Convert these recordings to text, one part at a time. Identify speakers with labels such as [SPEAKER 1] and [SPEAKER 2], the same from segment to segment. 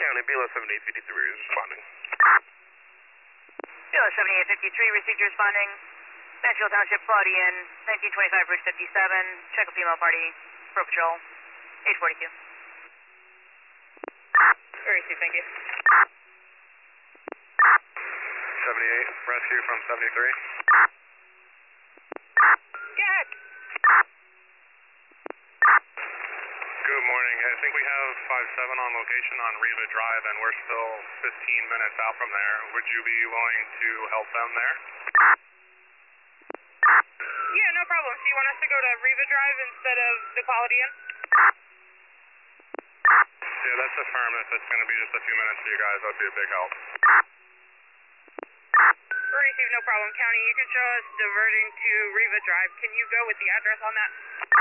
[SPEAKER 1] County, BLS 7853 is responding.
[SPEAKER 2] BLS 7853 received your responding. Mansfield Township, Claudian, 1925 Bridge 57. Check a female party. Pro Patrol, 842. Received, thank you.
[SPEAKER 1] 78, rescue from 73.
[SPEAKER 2] Get!
[SPEAKER 1] Good morning. I think we have 57 on location on Riva Drive, and we're still 15 minutes out from there. Would you be willing to help them there?
[SPEAKER 2] Yeah, no problem. So you want us to go to Riva Drive instead of the Claudian?
[SPEAKER 1] Yeah, that's affirm. If it's going to be just a few minutes for you guys, that would be a big help.
[SPEAKER 2] Received, no problem. County, you can show us diverting to Riva Drive. Can you go with the address on that?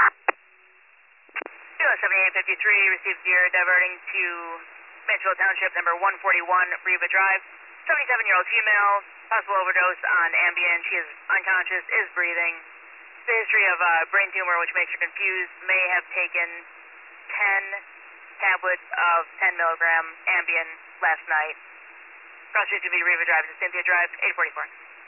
[SPEAKER 2] BLS 7853 received your diverting to Mansfield Township, number 141 Riva Drive. 77-year-old female, possible overdose on Ambien. She is unconscious, is breathing. The history of brain tumor, which makes her confused, may have taken 10 tablets of 10 milligram Ambien last night. Cross street to be Riva Drive to Cynthia Drive, 844.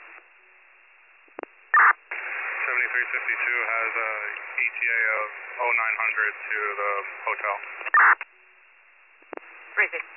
[SPEAKER 1] 7352 has a ETA of 0900 to the hotel.
[SPEAKER 2] Received.